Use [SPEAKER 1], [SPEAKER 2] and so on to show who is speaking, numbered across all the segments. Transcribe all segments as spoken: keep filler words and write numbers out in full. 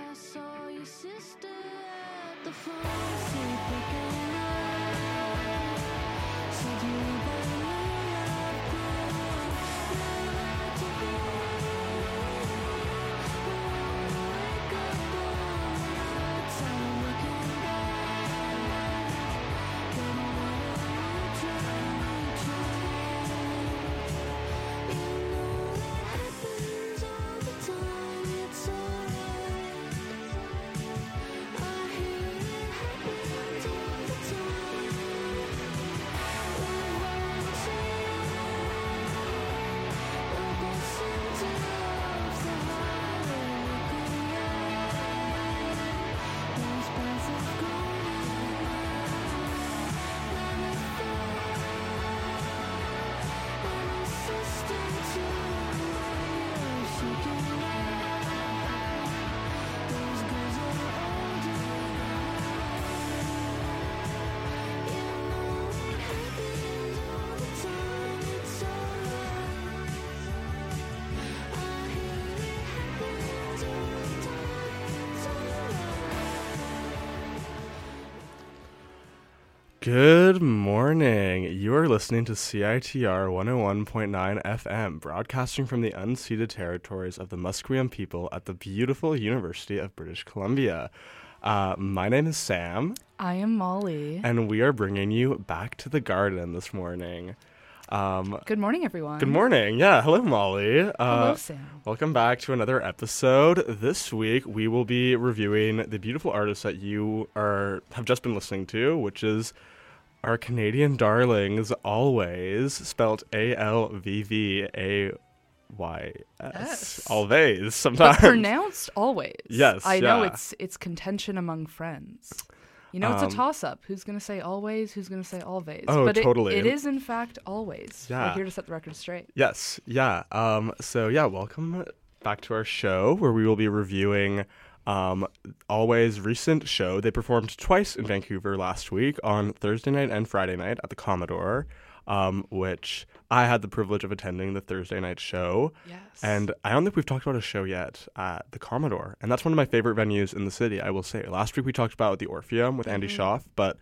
[SPEAKER 1] I saw your sister at the pharmacy picking up. Said you were better off gone. Nowhere to be. Wake up on the outside looking back. Getting whatever you try, you try. You know it happens all the time. It's alright. I hear it happens all the time. We're running to we're busting to off the highway looking right. Those paths have grown and I fall. I'm a sister to you. She can lie. Those girls are older. You know it happens all the time. It's alright. I hear it happens all the time. It's alright.
[SPEAKER 2] Good morning. You are listening to C I T R one oh one point nine F M, broadcasting from the unceded territories of the Musqueam people at the beautiful University of British Columbia. Uh, my name is Sam,
[SPEAKER 3] I am Molly.
[SPEAKER 2] and we are bringing you back to the garden this morning. Um,
[SPEAKER 3] Good morning, everyone.
[SPEAKER 2] good morning. Yeah, hello, Molly. Uh,
[SPEAKER 3] Hello, Sam.
[SPEAKER 2] Welcome back to another episode. This week we will be reviewing the beautiful artist that you are have just been listening to, which is our Canadian darlings, Alvvays, spelt A L V V A Y S.
[SPEAKER 3] Yes.
[SPEAKER 2] Alvvays,
[SPEAKER 3] But
[SPEAKER 2] sometimes.
[SPEAKER 3] pronounced always.
[SPEAKER 2] Yes,
[SPEAKER 3] I know
[SPEAKER 2] yeah.
[SPEAKER 3] it's it's contention among friends. You know, it's a
[SPEAKER 2] Um,
[SPEAKER 3] toss-up. Who's going to say always? Who's going to say always?
[SPEAKER 2] Oh,
[SPEAKER 3] but it-
[SPEAKER 2] totally.
[SPEAKER 3] It is, in fact, always.
[SPEAKER 2] Yeah.
[SPEAKER 3] We're here to set the record straight.
[SPEAKER 2] Yes, yeah. Um, so yeah, welcome back to our show where we will be reviewing um, Alvvays' recent show. They performed twice in Vancouver last week on Thursday night and Friday night at the Commodore, um, which I had the privilege of attending the Thursday night show.
[SPEAKER 3] Yes.
[SPEAKER 2] And I don't think we've talked about a show yet at the Commodore. And that's one of my favorite venues in the city, I will say. Last week we talked about the Orpheum with Andy
[SPEAKER 3] Mm-hmm.
[SPEAKER 2] Schaaf, but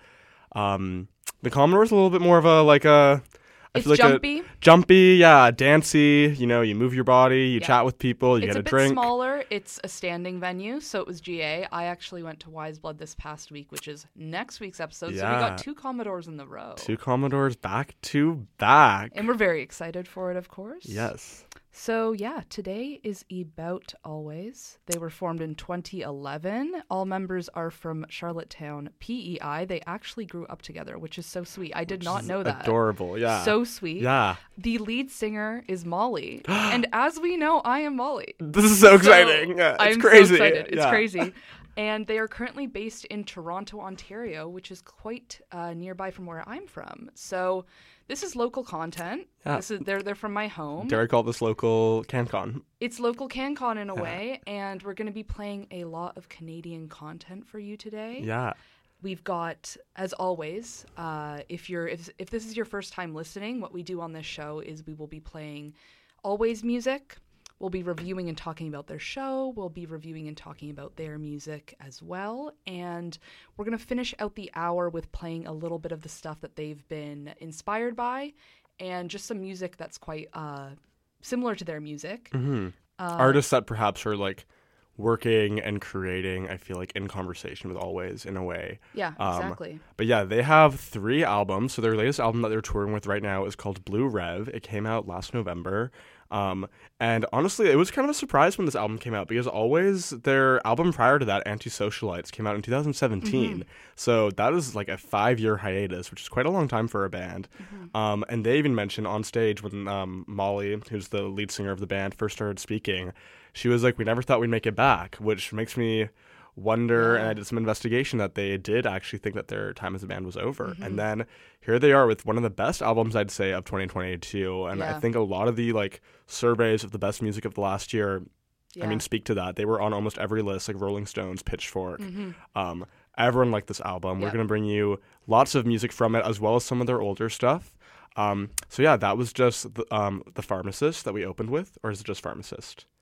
[SPEAKER 2] um, the Commodore is a little bit more of a, like a... I
[SPEAKER 3] It's
[SPEAKER 2] feel like
[SPEAKER 3] jumpy.
[SPEAKER 2] A, jumpy, yeah, dancey. You know, you move your body, you
[SPEAKER 3] Yeah.
[SPEAKER 2] chat with people, you
[SPEAKER 3] It's
[SPEAKER 2] get
[SPEAKER 3] a
[SPEAKER 2] a,
[SPEAKER 3] bit
[SPEAKER 2] drink.
[SPEAKER 3] smaller. It's a standing venue, so it was G A. I actually went to Wise Blood this past week, which is next week's episode. So we
[SPEAKER 2] Yeah.
[SPEAKER 3] got two Commodores in the row.
[SPEAKER 2] Two Commodores back to back.
[SPEAKER 3] And we're very excited for it, of course.
[SPEAKER 2] Yes.
[SPEAKER 3] So, yeah, today is About Alvvays. They were formed in twenty eleven. All members are from Charlottetown, P E I. They actually grew up together, which is so sweet. I did not know that.
[SPEAKER 2] Adorable, yeah.
[SPEAKER 3] So sweet.
[SPEAKER 2] Yeah.
[SPEAKER 3] The lead singer is Molly. And as we know, I am Molly.
[SPEAKER 2] This is so exciting.
[SPEAKER 3] So,
[SPEAKER 2] Yeah, it's
[SPEAKER 3] I'm
[SPEAKER 2] crazy.
[SPEAKER 3] so excited. It's
[SPEAKER 2] Yeah.
[SPEAKER 3] crazy. And they are currently based in Toronto, Ontario, which is quite uh, nearby from where I'm from. So this is local content.
[SPEAKER 2] Yeah.
[SPEAKER 3] This is they're they're from my home.
[SPEAKER 2] Dare I call this local CanCon?
[SPEAKER 3] It's local CanCon in a
[SPEAKER 2] Yeah.
[SPEAKER 3] way, and we're going to be playing a lot of Canadian content for you today.
[SPEAKER 2] Yeah.
[SPEAKER 3] We've got, as always, uh, if you're if if this is your first time listening, what we do on this show is we will be playing Alvvays music. We'll be reviewing and talking about their show. We'll be reviewing and talking about their music as well. And we're going to finish out the hour with playing a little bit of the stuff that they've been inspired by and just some music that's quite uh, similar to their music.
[SPEAKER 2] hmm
[SPEAKER 3] Uh,
[SPEAKER 2] Artists that perhaps are like working and creating, I feel like, in conversation with Alvvays in a way.
[SPEAKER 3] Yeah,
[SPEAKER 2] Um,
[SPEAKER 3] exactly.
[SPEAKER 2] But yeah, they have three albums. So their latest album that they're touring with right now is called Blue Rev. It came out last November. Um, and honestly, it was kind of a surprise when this album came out because Alvvays, their album prior to that, Anti-Socialites, came out in two thousand seventeen.
[SPEAKER 3] Mm-hmm.
[SPEAKER 2] So that is like a five-year hiatus, which is quite a long time for a band.
[SPEAKER 3] Mm-hmm.
[SPEAKER 2] Um, and they even mentioned on stage when um, Molly, who's the lead singer of the band, first started speaking, she was like, we never thought we'd make it back, which makes me wonder,
[SPEAKER 3] Yeah.
[SPEAKER 2] and I did some investigation that they did actually think that their time as a band was over.
[SPEAKER 3] Mm-hmm.
[SPEAKER 2] And then here they are with one of the best albums, I'd say, of twenty twenty-two. And I
[SPEAKER 3] Yeah.
[SPEAKER 2] think a lot of the like surveys of the best music of the last year,
[SPEAKER 3] Yeah.
[SPEAKER 2] I mean, speak to that. They were on almost every list, like Rolling Stones, Pitchfork.
[SPEAKER 3] Mm-hmm.
[SPEAKER 2] Um, everyone liked this album. We're
[SPEAKER 3] Yeah.
[SPEAKER 2] going to bring you lots of music from it, as well as some of their older stuff. Um, so yeah, that was just the, um, the Pharmacist that we opened with, or is it just Pharmacist?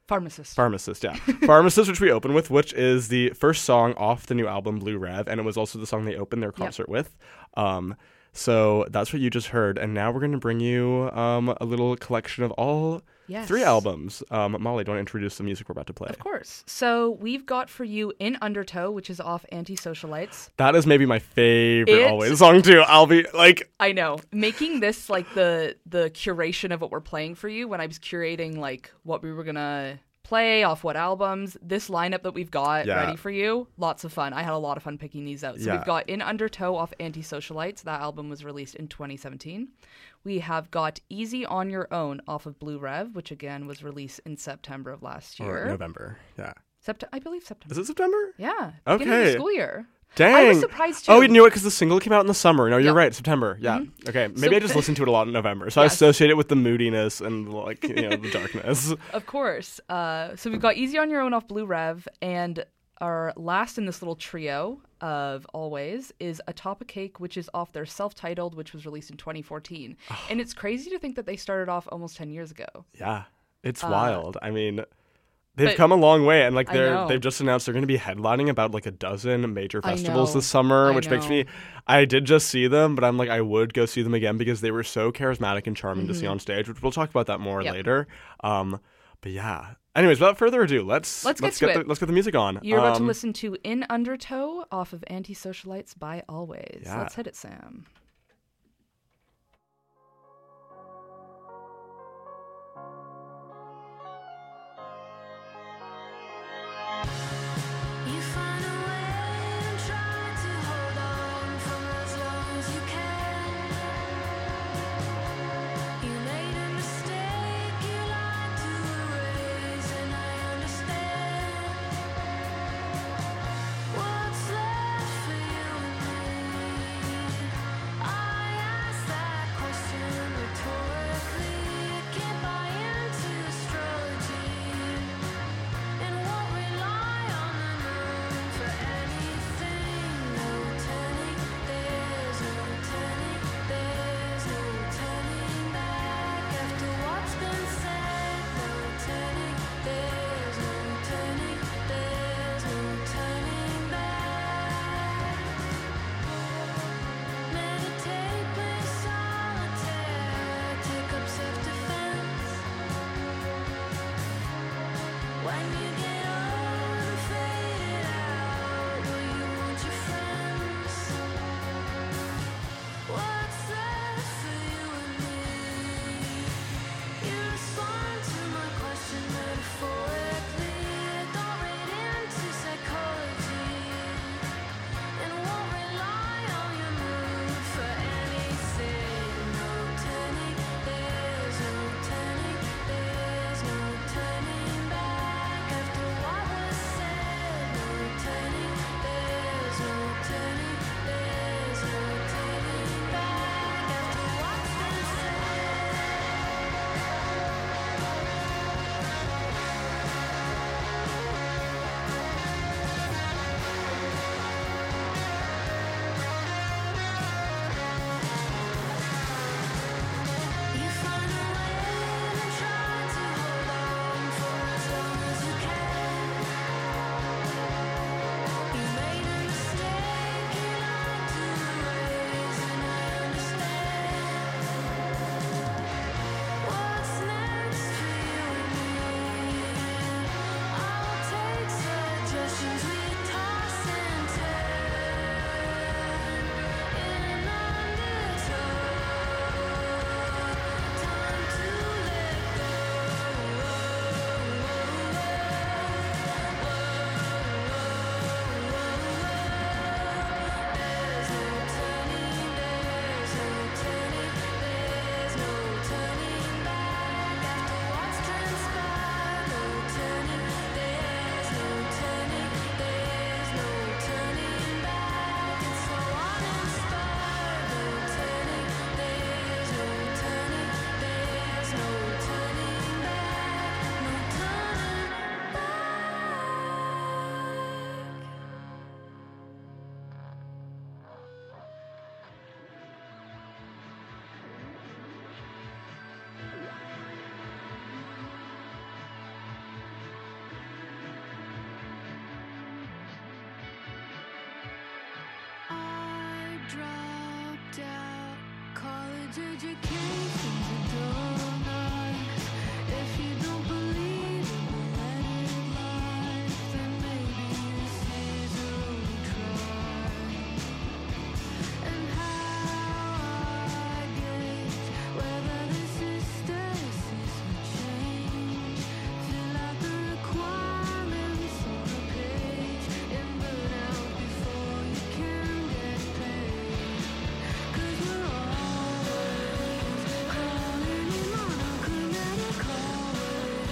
[SPEAKER 3] Pharmacist.
[SPEAKER 2] Pharmacist, yeah. Pharmacist, which we open with, which is the first song off the new album, Blue Rev, and it was also the song they opened their concert with. Um, so that's what you just heard, and now we're going to bring you um, a little collection of all
[SPEAKER 3] Yes.
[SPEAKER 2] three albums. Um, Molly, do you want to introduce the music we're about to play?
[SPEAKER 3] Of course. So we've got for you In Undertow, which is off Antisocialites.
[SPEAKER 2] That is maybe my favorite
[SPEAKER 3] It-
[SPEAKER 2] Always song, too. I'll be, like...
[SPEAKER 3] I know. Making this like the the curation of what we're playing for you when I was curating like what we were gonna play off what albums, this lineup that we've got
[SPEAKER 2] Yeah.
[SPEAKER 3] ready for you, lots of fun. I had a lot of fun picking these out. So
[SPEAKER 2] Yeah.
[SPEAKER 3] we've got In Undertow off Antisocialites. That album was released in twenty seventeen. We have got Easy on Your Own off of Blue Rev, which again was released in September of last year.
[SPEAKER 2] Or November, yeah.
[SPEAKER 3] Sept- I believe September.
[SPEAKER 2] Is it September?
[SPEAKER 3] Yeah. Beginning of
[SPEAKER 2] Okay.
[SPEAKER 3] the school year.
[SPEAKER 2] Dang.
[SPEAKER 3] I was surprised too.
[SPEAKER 2] Oh, you knew it because the single came out in the summer. No, you're
[SPEAKER 3] Yep.
[SPEAKER 2] right, September. Yeah. Okay, maybe
[SPEAKER 3] So-
[SPEAKER 2] I just listened to it a lot in November, so I
[SPEAKER 3] Yes.
[SPEAKER 2] associate it with the moodiness and like you know the darkness.
[SPEAKER 3] Of course. Uh, so we've got Easy on Your Own off Blue Rev, and our last in this little trio of Always is Atop a Cake, which is off their self-titled, which was released in twenty fourteen. And it's crazy to think that they started off almost ten years ago.
[SPEAKER 2] Yeah, it's wild. I mean, they've
[SPEAKER 3] Uh, but-
[SPEAKER 2] come a long way, and like
[SPEAKER 3] I
[SPEAKER 2] they're
[SPEAKER 3] know.
[SPEAKER 2] they've just announced they're going to be headlining about like a dozen major
[SPEAKER 3] I
[SPEAKER 2] festivals
[SPEAKER 3] know.
[SPEAKER 2] this summer,
[SPEAKER 3] I
[SPEAKER 2] which makes
[SPEAKER 3] know.
[SPEAKER 2] me. I did just see them, but I'm like I would go see them again because they were so charismatic and charming to see on stage. Which we'll talk about that more
[SPEAKER 3] Mm-hmm. Yep.
[SPEAKER 2] later. Um, but yeah. Anyways, without further ado, let's
[SPEAKER 3] Let's get to
[SPEAKER 2] the,
[SPEAKER 3] it.
[SPEAKER 2] let's get the music on.
[SPEAKER 3] You're about to
[SPEAKER 2] Um,
[SPEAKER 3] listen to In Undertow off of Antisocialites by Always.
[SPEAKER 2] Yeah.
[SPEAKER 3] Let's hit it, Sam.
[SPEAKER 1] You find a way and try to hold on for as long as you can. You made a mistake you like to erase, and I understand. What's left for you and me? I ask that question rhetorically. Can't buy into astrology. And won't rely on the moon for anything. No turning, there's no turning, there's no turning back. After what's been said, no turning, there's no turning, there's no turning back. Meditate, play solitaire, take up self-defense. When you get old and fade out, will you want your friends? What's left for you and me? You respond to my question metaphorically. Don't read into psychology, and won't rely on your mood for anything. No turning, there's no turning, there's no turning back. After college education's a donut. If you don't believe in the letter life, then maybe this is your only try. And how I gauge whether this is stasis or change. Fill out the requirements on a page and burn out before you can get paid. 'Cause we're always calling it monochromatic, always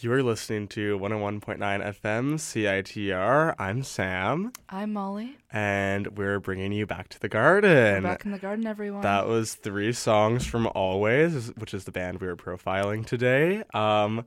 [SPEAKER 2] You are listening to one oh one point nine F M C I T R. I'm Sam,
[SPEAKER 3] I'm Molly.
[SPEAKER 2] and we're bringing you back to the
[SPEAKER 3] We're
[SPEAKER 2] garden.
[SPEAKER 3] back in the garden, everyone.
[SPEAKER 2] That was three songs from Always, which is the band we were profiling today. Um,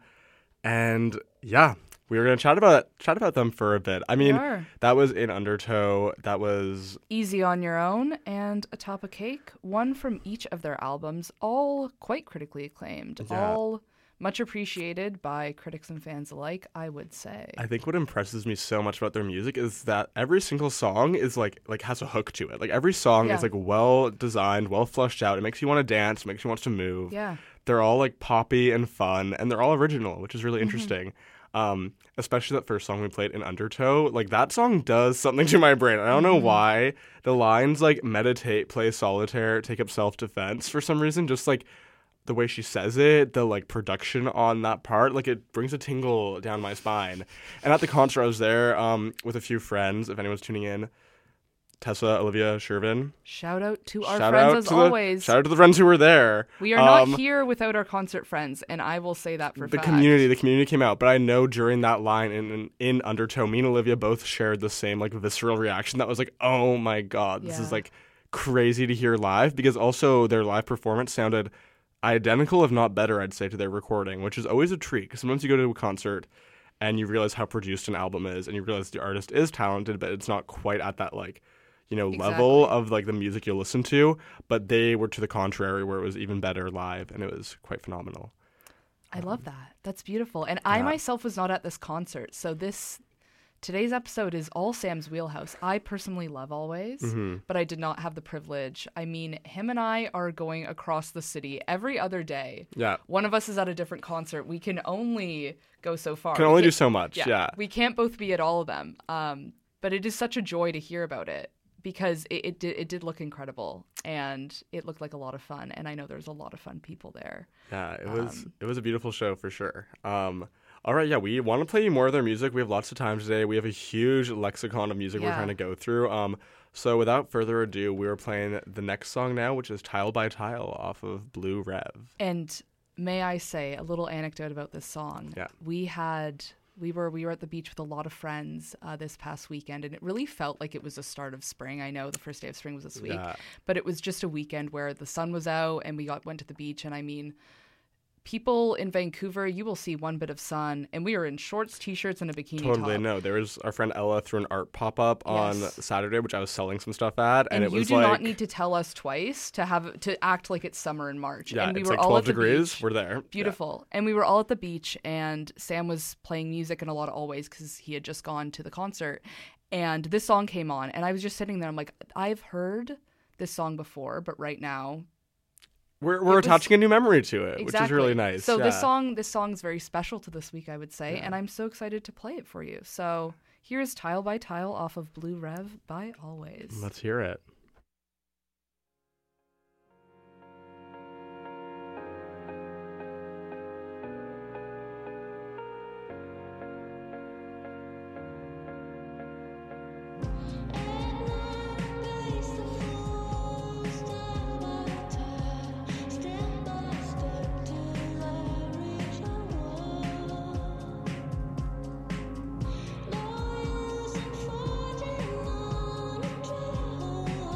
[SPEAKER 2] and yeah, we were gonna chat about chat about them for a bit. I mean,
[SPEAKER 3] are.
[SPEAKER 2] that was In Undertow. That was
[SPEAKER 3] Easy on Your Own and Atop a Cake, one from each of their albums, all quite critically acclaimed,
[SPEAKER 2] Yeah.
[SPEAKER 3] all much appreciated by critics and fans alike, I would say.
[SPEAKER 2] I think what impresses me so much about their music is that every single song is like like has a hook to it. Like every song
[SPEAKER 3] Yeah.
[SPEAKER 2] is like well designed, well fleshed out. It makes you want to dance, makes you want to move.
[SPEAKER 3] Yeah.
[SPEAKER 2] They're all like poppy and fun, and they're all original, which is really
[SPEAKER 3] Mm-hmm.
[SPEAKER 2] interesting. Um, especially that first song we played, In Undertow. Like that song does something to my brain. I don't know
[SPEAKER 3] Mm-hmm.
[SPEAKER 2] why. The lines like meditate, play solitaire, take up self defense for some reason. Just like the way she says it, the like production on that part, like it brings a tingle down my spine. And at the concert, I was there um, with a few friends. If anyone's tuning in, Tessa, Olivia, Shervin.
[SPEAKER 3] Shout out to our
[SPEAKER 2] Shout
[SPEAKER 3] friends
[SPEAKER 2] out
[SPEAKER 3] as
[SPEAKER 2] to
[SPEAKER 3] always.
[SPEAKER 2] The, shout out to the friends who were there.
[SPEAKER 3] We are
[SPEAKER 2] Um,
[SPEAKER 3] not here without our concert friends, and I will say that for
[SPEAKER 2] the
[SPEAKER 3] fact.
[SPEAKER 2] community. The community came out, but I know during that line in, in in Undertow, me and Olivia both shared the same like visceral reaction. That was like, oh my god, this is
[SPEAKER 3] Yeah.
[SPEAKER 2] like crazy to hear live. Because also their live performance sounded identical, if not better, I'd say, to their recording, which is always a treat. Because sometimes you go to a concert and you realize how produced an album is, and you realize the artist is talented, but it's not quite at that like, you know, level
[SPEAKER 3] Exactly.
[SPEAKER 2] of like the music you'll listen to. But they were to the contrary, where it was even better live, and it was quite phenomenal.
[SPEAKER 3] I love that. That's beautiful. And I
[SPEAKER 2] Yeah.
[SPEAKER 3] myself was not at this concert, so this today's episode is all Sam's wheelhouse. I personally love Always,
[SPEAKER 2] Mm-hmm.
[SPEAKER 3] but I did not have the privilege. I mean, him and I are going across the city every other day.
[SPEAKER 2] Yeah.
[SPEAKER 3] One of us is at a different concert. We can only go so far.
[SPEAKER 2] Can
[SPEAKER 3] We
[SPEAKER 2] only do
[SPEAKER 3] can't-
[SPEAKER 2] so much. Yeah.
[SPEAKER 3] We can't both be at all of them. Um, but it is such a joy to hear about it because it, it did it did look incredible and it looked like a lot of fun. And I know there's a lot of fun people there.
[SPEAKER 2] Yeah, it was
[SPEAKER 3] Um,
[SPEAKER 2] it was a beautiful show for sure. Um, all right, yeah, we want to play you more of their music. We have lots of time today. We have a huge lexicon of music we're
[SPEAKER 3] Yeah.
[SPEAKER 2] trying to go through. Um, so without further ado, we are playing the next song now, which is Tile by Tile off of Blue Rev.
[SPEAKER 3] And may I say a little anecdote about this song?
[SPEAKER 2] Yeah.
[SPEAKER 3] We had we were we were at the beach with a lot of friends uh, this past weekend, and it really felt like it was the start of spring. I know the first day of spring was this week,
[SPEAKER 2] Yeah.
[SPEAKER 3] but it was just a weekend where the sun was out and we got went to the beach. And I mean, people in Vancouver, you will see one bit of sun, and we were in shorts, t-shirts, and a bikini
[SPEAKER 2] Totally
[SPEAKER 3] top.
[SPEAKER 2] no. There was our friend Ella threw an art pop up on
[SPEAKER 3] Yes.
[SPEAKER 2] Saturday, which I was selling some stuff at, and,
[SPEAKER 3] And,
[SPEAKER 2] it
[SPEAKER 3] you
[SPEAKER 2] was
[SPEAKER 3] do
[SPEAKER 2] like
[SPEAKER 3] not need to tell us twice to have to act like it's summer in March.
[SPEAKER 2] yeah,
[SPEAKER 3] and we
[SPEAKER 2] it's
[SPEAKER 3] were
[SPEAKER 2] like
[SPEAKER 3] all
[SPEAKER 2] twelve
[SPEAKER 3] at the
[SPEAKER 2] degrees.
[SPEAKER 3] beach.
[SPEAKER 2] We're there. Yeah.
[SPEAKER 3] Beautiful. And we were all at the beach, and Sam was playing music and a lot of Always because he had just gone to the concert. And this song came on, and I was just sitting there. I'm like, I've heard this song before, but right now,
[SPEAKER 2] We're we're
[SPEAKER 3] was-
[SPEAKER 2] attaching a new memory to it,
[SPEAKER 3] exactly.
[SPEAKER 2] which is really nice.
[SPEAKER 3] So this
[SPEAKER 2] yeah.
[SPEAKER 3] song, this song's very special to this week, I would say,
[SPEAKER 2] Yeah.
[SPEAKER 3] and I'm so excited to play it for you. So here's Tile by Tile off of Blue Rev by Always.
[SPEAKER 2] Let's hear it.
[SPEAKER 1] No use in fighting on a trail.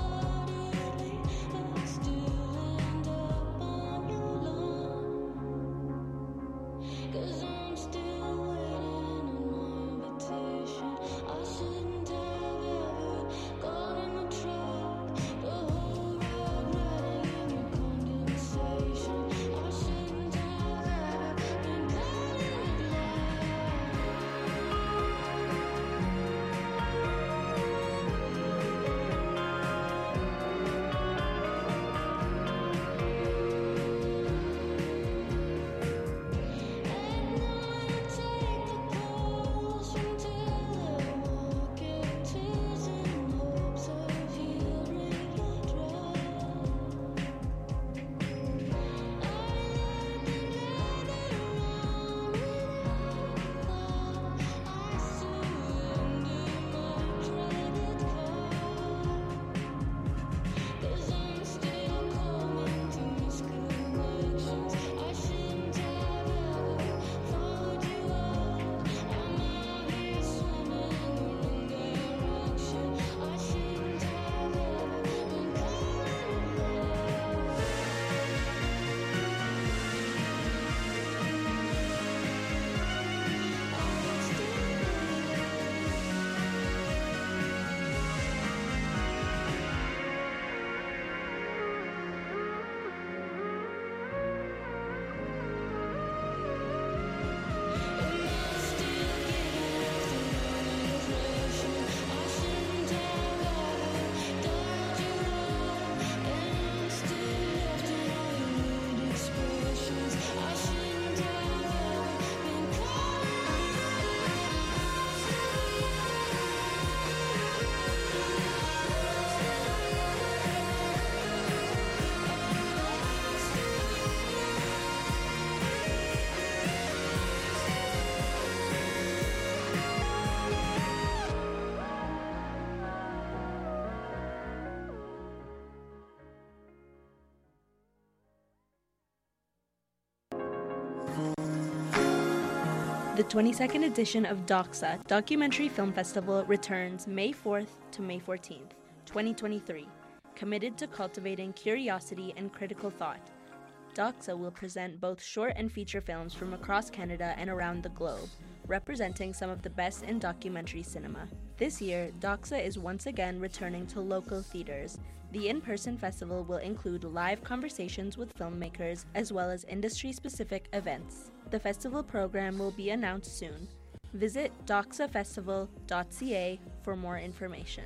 [SPEAKER 4] The twenty-second edition of DOXA, Documentary Film Festival, returns May fourth to May fourteenth, twenty twenty-three, committed to cultivating curiosity and critical thought. DOXA will present both short and feature films from across Canada and around the globe, representing some of the best in documentary cinema. This year, DOXA is once again returning to local theaters. The in-person festival will include live conversations with filmmakers as well as industry-specific events. The festival program will be announced soon. Visit doxa festival dot c a for more information.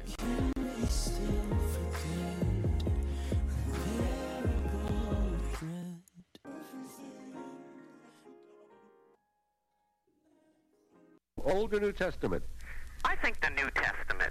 [SPEAKER 5] Old or New Testament?
[SPEAKER 6] I think the New Testament.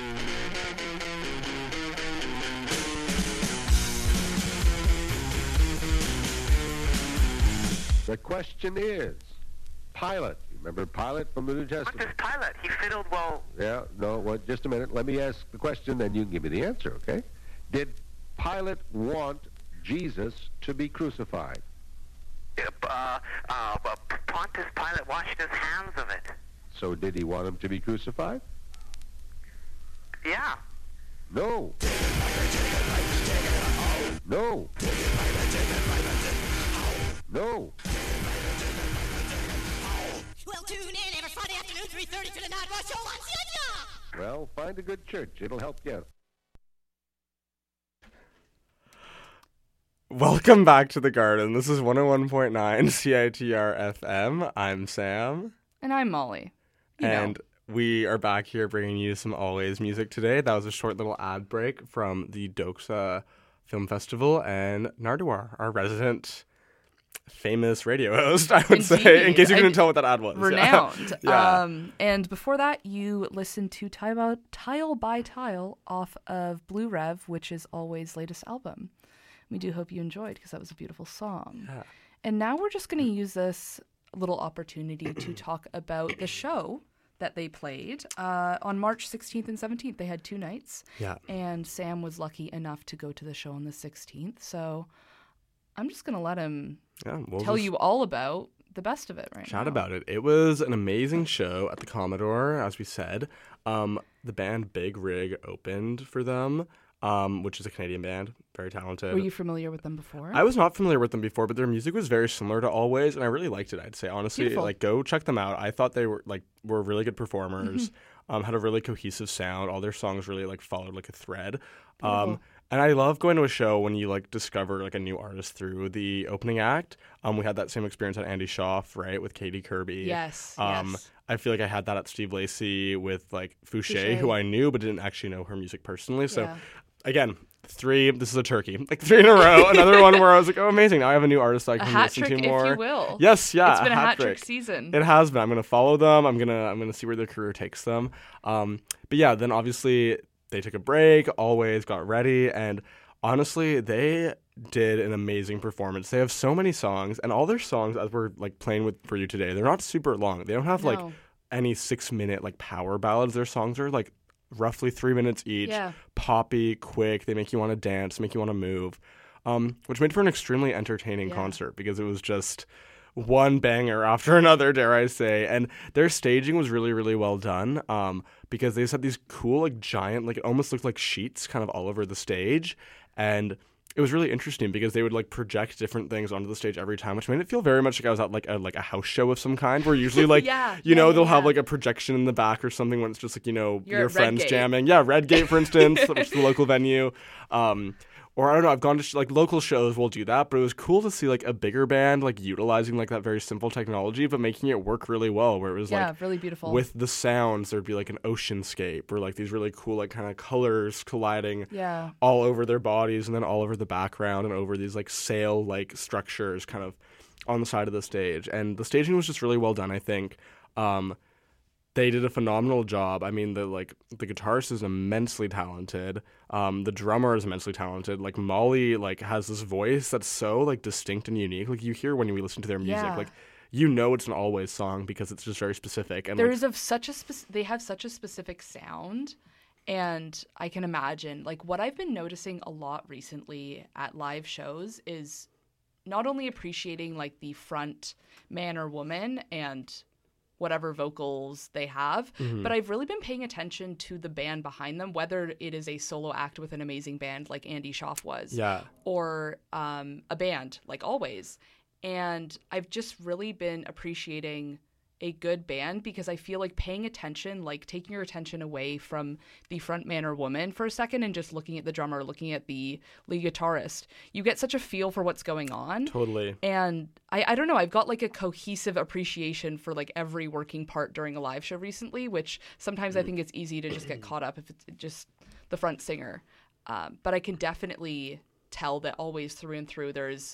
[SPEAKER 5] The question is, Pilate. You remember Pilate from the New
[SPEAKER 6] What
[SPEAKER 5] Testament?
[SPEAKER 6] does Pilate? He fiddled well.
[SPEAKER 5] Yeah, no, well, just a minute. Let me ask the question, then you can give me the answer, okay? Did Pilate want Jesus to be crucified?
[SPEAKER 6] Uh, uh, but Pontius Pilate washed his hands of it.
[SPEAKER 5] So did he want him to be crucified?
[SPEAKER 6] Yeah.
[SPEAKER 5] No. No. No.
[SPEAKER 7] Well, tune in every Friday afternoon, three thirty to the Night Rush Show on C I T R.
[SPEAKER 5] Well, find a good church. It'll help you.
[SPEAKER 2] Welcome back to The Garden. This is one oh one point nine C I T R F M. I'm Sam.
[SPEAKER 3] And I'm Molly. You
[SPEAKER 2] and
[SPEAKER 3] know.
[SPEAKER 2] we are back here bringing you some Always music today. That was a short little ad break from the Doxa Film Festival and Nardwuar, our resident famous radio host, I would
[SPEAKER 3] Indeed.
[SPEAKER 2] say, in case you couldn't
[SPEAKER 3] I-
[SPEAKER 2] tell what that ad was. Yeah.
[SPEAKER 3] Renowned.
[SPEAKER 2] Yeah.
[SPEAKER 3] Um, and before that, you listened to Tile, Tile by Tile off of Blue Rev, which is Always' latest album. We do hope you enjoyed because that was a beautiful song.
[SPEAKER 2] Yeah.
[SPEAKER 3] And now we're just going to use this little opportunity to talk about the show that they played uh, on March sixteenth and seventeenth. They had two nights.
[SPEAKER 2] Yeah.
[SPEAKER 3] And Sam was lucky enough to go to the show on the sixteenth. So I'm just going to let him
[SPEAKER 2] Yeah, we'll
[SPEAKER 3] tell
[SPEAKER 2] just
[SPEAKER 3] you all about the best of it right
[SPEAKER 2] chat
[SPEAKER 3] now.
[SPEAKER 2] about it. It was an amazing show at the Commodore, as we said. Um, the band Big Rig opened for them, um, which is a Canadian band, very talented.
[SPEAKER 3] Were you familiar with them before?
[SPEAKER 2] I was not familiar with them before, but their music was very similar to Always, and I really liked it. I'd say honestly,
[SPEAKER 3] Beautiful.
[SPEAKER 2] like go check them out. I thought they were like were really good performers.
[SPEAKER 3] Mm-hmm.
[SPEAKER 2] Um, had a really cohesive sound. All their songs really like followed like a thread. Um,
[SPEAKER 3] Beautiful.
[SPEAKER 2] and I love going to a show when you like discover like a new artist through the opening act. Um, we had that same experience at Andy Schaaf, right, with Katie Kirby.
[SPEAKER 3] Yes,
[SPEAKER 2] Um,
[SPEAKER 3] yes.
[SPEAKER 2] I feel like I had that at Steve Lacy with like Fouché,
[SPEAKER 3] Fouché.
[SPEAKER 2] who I knew but didn't actually know her music personally. So
[SPEAKER 3] Yeah.
[SPEAKER 2] again, three. This is a turkey, like three in a row. Another one where I was like, oh, amazing! Now I have a new artist I
[SPEAKER 3] A
[SPEAKER 2] can
[SPEAKER 3] hat
[SPEAKER 2] listen
[SPEAKER 3] trick,
[SPEAKER 2] to more.
[SPEAKER 3] if you will.
[SPEAKER 2] Yes, yeah,
[SPEAKER 3] It's been a, hat
[SPEAKER 2] trick.
[SPEAKER 3] trick season.
[SPEAKER 2] It has been. I'm gonna follow them. I'm gonna I'm gonna see where their career takes them. Um, but yeah, then obviously they took a break. Always got ready, and honestly, they did an amazing performance. They have so many songs, and all their songs, as we're like playing with for you today, they're not super long. They don't have like
[SPEAKER 3] No.
[SPEAKER 2] any six minute like power ballads. Their songs are like roughly three minutes each,
[SPEAKER 3] Yeah.
[SPEAKER 2] poppy, quick. They make you want to dance, make you want to move, um, which made for an extremely entertaining
[SPEAKER 3] Yeah.
[SPEAKER 2] concert because it was just one banger after another, dare I say. And their staging was really, really well done um, because they just had these cool, like giant, like it almost looked like sheets kind of all over the stage. And it was really interesting because they would like project different things onto the stage every time, which made it feel very much like I was at like a like a house show of some kind, where usually like
[SPEAKER 3] Yeah,
[SPEAKER 2] you
[SPEAKER 3] yeah,
[SPEAKER 2] know
[SPEAKER 3] yeah,
[SPEAKER 2] they'll have
[SPEAKER 3] yeah.
[SPEAKER 2] like a projection in the back or something when it's just like you know
[SPEAKER 3] You're
[SPEAKER 2] your
[SPEAKER 3] at
[SPEAKER 2] friends
[SPEAKER 3] Redgate.
[SPEAKER 2] jamming. Yeah, Redgate for instance, which is the local venue. Um, or I don't know, I've gone to sh- like local shows will do that, but it was cool to see like a bigger band like utilizing like that very simple technology, but making it work really well. Where it was
[SPEAKER 3] Yeah,
[SPEAKER 2] like
[SPEAKER 3] really beautiful.
[SPEAKER 2] with the sounds, there'd be like an oceanscape or like these really cool like kind of colors colliding
[SPEAKER 3] Yeah.
[SPEAKER 2] all over their bodies and then all over the background and over these like sail like structures kind of on the side of the stage. And the staging was just really well done, I think. Um, they did a phenomenal job. I mean, the like the guitarist is immensely talented. Um, the drummer is immensely talented. Like Molly, like has this voice that's so like distinct and unique. Like you hear when you listen to their music,
[SPEAKER 3] Yeah.
[SPEAKER 2] like you know it's an Always song because it's just very specific. And
[SPEAKER 3] There
[SPEAKER 2] like,
[SPEAKER 3] is of such a spec- they have such a specific sound, and I can imagine like what I've been noticing a lot recently at live shows is not only appreciating like the front man or woman and whatever vocals they have. But I've really been paying attention to the band behind them, whether it is a solo act with an amazing band like Andy Schaaf was,
[SPEAKER 2] Yeah.
[SPEAKER 3] or um, a band like Always. And I've just really been appreciating a good band because I feel like paying attention, like taking your attention away from the front man or woman for a second and just looking at the drummer, looking at the lead guitarist, you get such a feel for what's going on.
[SPEAKER 2] Totally.
[SPEAKER 3] And I, I don't know, I've got like a cohesive appreciation for like every working part during a live show recently, which sometimes I think it's easy to just get caught up if it's just the front singer. Um, but I can definitely tell that Always through and through there's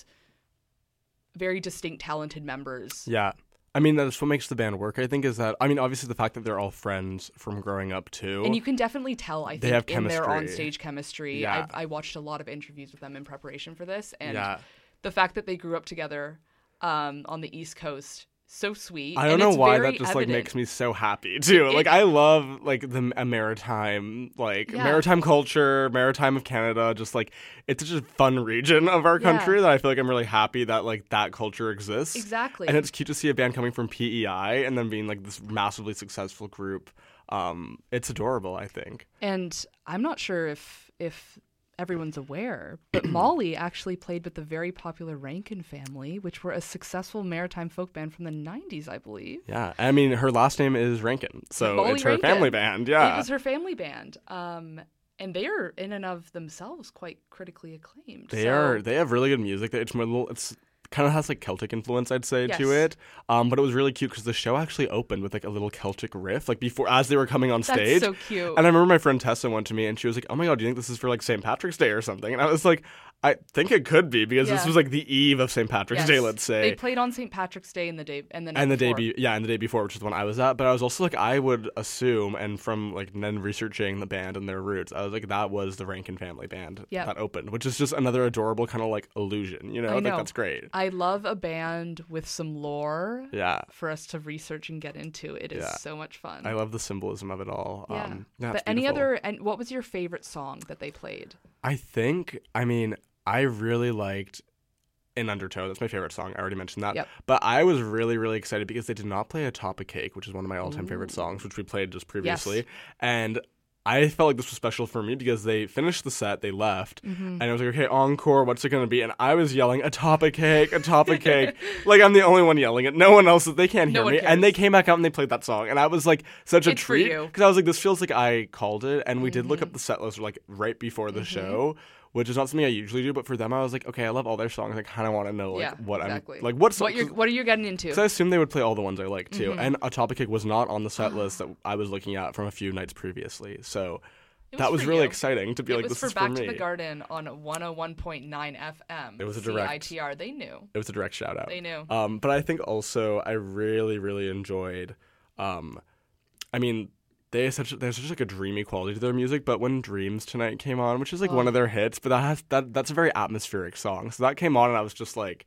[SPEAKER 3] very distinct talented members.
[SPEAKER 2] Yeah. I mean, that's what makes the band work, I think, is that, I mean, obviously the fact that they're all friends from growing up, too.
[SPEAKER 3] And you can definitely tell, I think,
[SPEAKER 2] They have
[SPEAKER 3] in their
[SPEAKER 2] chemistry.
[SPEAKER 3] onstage chemistry.
[SPEAKER 2] Yeah.
[SPEAKER 3] I've, I watched a lot of interviews with them in preparation for this. And
[SPEAKER 2] Yeah.
[SPEAKER 3] the fact that they grew up together um, on the East Coast, so sweet.
[SPEAKER 2] I don't
[SPEAKER 3] and
[SPEAKER 2] know
[SPEAKER 3] it's
[SPEAKER 2] why
[SPEAKER 3] very
[SPEAKER 2] that just like
[SPEAKER 3] evident.
[SPEAKER 2] makes me so happy too. Like
[SPEAKER 3] It-
[SPEAKER 2] I love like the a maritime like
[SPEAKER 3] Yeah.
[SPEAKER 2] maritime culture, maritime of Canada. Just like it's such a fun region of our
[SPEAKER 3] Yeah.
[SPEAKER 2] country that I feel like I'm really happy that like that culture exists.
[SPEAKER 3] Exactly.
[SPEAKER 2] And it's cute to see a band coming from P E I and then being like this massively successful group. Um, it's adorable, I think.
[SPEAKER 3] And I'm not sure if if everyone's aware, but Molly actually played with the very popular Rankin Family, which were a successful maritime folk band from the nineties, I believe.
[SPEAKER 2] Yeah, I mean her last name is Rankin, so
[SPEAKER 3] Molly
[SPEAKER 2] it's her
[SPEAKER 3] Rankin.
[SPEAKER 2] family band. Yeah,
[SPEAKER 3] It was her family band. Um, and they are in and of themselves quite critically acclaimed.
[SPEAKER 2] They
[SPEAKER 3] So-
[SPEAKER 2] are. They have really good music. It's a little. It's kind of has like Celtic influence, I'd say, to
[SPEAKER 3] Yes.
[SPEAKER 2] it. Um, but it was really cute because the show actually opened with like a little Celtic riff, like before as they were coming on
[SPEAKER 3] That's
[SPEAKER 2] stage.
[SPEAKER 3] so cute.
[SPEAKER 2] And I remember my friend Tessa went to me and she was like, "Oh my god, do you think this is for like Saint Patrick's Day or something?" And I was like, "I think it could be because this
[SPEAKER 3] Yeah.
[SPEAKER 2] was like the eve of Saint Patrick's
[SPEAKER 3] Yes.
[SPEAKER 2] Day, let's say."
[SPEAKER 3] They played on Saint Patrick's Day and the day and the night
[SPEAKER 2] and the day
[SPEAKER 3] before.
[SPEAKER 2] be- yeah, and the day before, which is the one I was at. But I was also like, I would assume, and from like then researching the band and their roots, I was like, that was the Rankin Family band
[SPEAKER 3] Yep.
[SPEAKER 2] that opened, which is just another adorable kind of like illusion, you know?
[SPEAKER 3] I
[SPEAKER 2] Like
[SPEAKER 3] know.
[SPEAKER 2] that's great.
[SPEAKER 3] I love a band with some lore
[SPEAKER 2] Yeah,
[SPEAKER 3] for us to research and get into. It is
[SPEAKER 2] Yeah.
[SPEAKER 3] so much fun.
[SPEAKER 2] I love the symbolism of it all.
[SPEAKER 3] Yeah.
[SPEAKER 2] Um, yeah,
[SPEAKER 3] but
[SPEAKER 2] it's
[SPEAKER 3] any
[SPEAKER 2] beautiful.
[SPEAKER 3] other and what was your favorite song that they played?
[SPEAKER 2] I think, I mean, I really liked In Undertow. That's my favorite song. I already mentioned that.
[SPEAKER 3] Yep.
[SPEAKER 2] But I was really, really excited because they did not play Atop a Cake, which is one of my all-time favorite songs, which we played just previously. And I felt like this was special for me because they finished the set, they left,
[SPEAKER 3] Mm-hmm.
[SPEAKER 2] and I was like, okay, encore, what's it going to be? And I was yelling, Atop a Cake, Atop a Cake. Like, I'm the only one yelling it. No one else, they can't hear
[SPEAKER 3] No one
[SPEAKER 2] me.
[SPEAKER 3] cares.
[SPEAKER 2] And they came back out and they played that song. And I was like, such a
[SPEAKER 3] It's for
[SPEAKER 2] treat.
[SPEAKER 3] you.
[SPEAKER 2] Because I was like, this feels like I called it. And we did look
[SPEAKER 3] Mm-hmm.
[SPEAKER 2] up the set list like right before the show, which is not something I usually do. But for them, I was like, okay, I love all their songs. I kind of want to know like
[SPEAKER 3] yeah,
[SPEAKER 2] what
[SPEAKER 3] exactly.
[SPEAKER 2] I'm like. What
[SPEAKER 3] what
[SPEAKER 2] songs?
[SPEAKER 3] you're what are you getting into?
[SPEAKER 2] Because I assumed they would play all the ones I like too.
[SPEAKER 3] Mm-hmm.
[SPEAKER 2] And Atop a Cake was not on the set list that I was looking at from a few nights previously. So
[SPEAKER 3] It
[SPEAKER 2] that was
[SPEAKER 3] for
[SPEAKER 2] really
[SPEAKER 3] you.
[SPEAKER 2] exciting to be
[SPEAKER 3] It
[SPEAKER 2] like,
[SPEAKER 3] was
[SPEAKER 2] this
[SPEAKER 3] for
[SPEAKER 2] is
[SPEAKER 3] Back
[SPEAKER 2] for
[SPEAKER 3] to
[SPEAKER 2] me.
[SPEAKER 3] the Garden on one oh one point nine F M.
[SPEAKER 2] It was a direct-
[SPEAKER 3] C I T R. They knew.
[SPEAKER 2] It was a direct shout out.
[SPEAKER 3] They knew.
[SPEAKER 2] Um, but I think also I really, really enjoyed. Um, I mean, they have such there's such like a dreamy quality to their music. But when Dreams Tonight came on, which is like one
[SPEAKER 3] Oh.
[SPEAKER 2] of their hits, but that has that that's a very atmospheric song. So that came on, and I was just like,